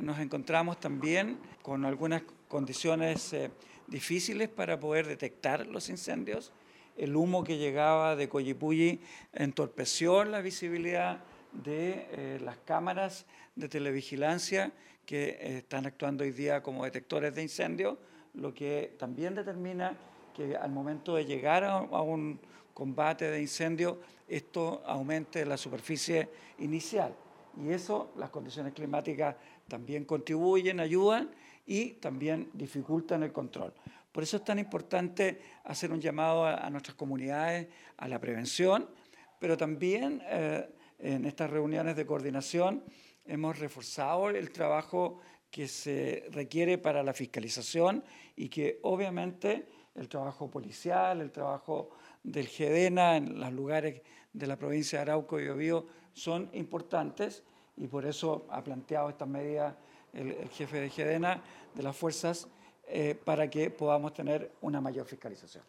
nos encontramos también con algunas condiciones difíciles para poder detectar los incendios. El humo que llegaba de Collipulli entorpeció la visibilidad de las cámaras de televigilancia que están actuando hoy día como detectores de incendios, lo que también determina que al momento de llegar a un combate de incendio, esto aumente la superficie inicial. Y eso, las condiciones climáticas también contribuyen, ayudan y también dificultan el control. Por eso es tan importante hacer un llamado a nuestras comunidades a la prevención, pero también en estas reuniones de coordinación hemos reforzado el trabajo que se requiere para la fiscalización y que obviamente el trabajo policial, el trabajo del GEDENA en los lugares de la provincia de Arauco y Biobío son importantes y por eso ha planteado estas medidas el jefe de GEDENA de las fuerzas para que podamos tener una mayor fiscalización.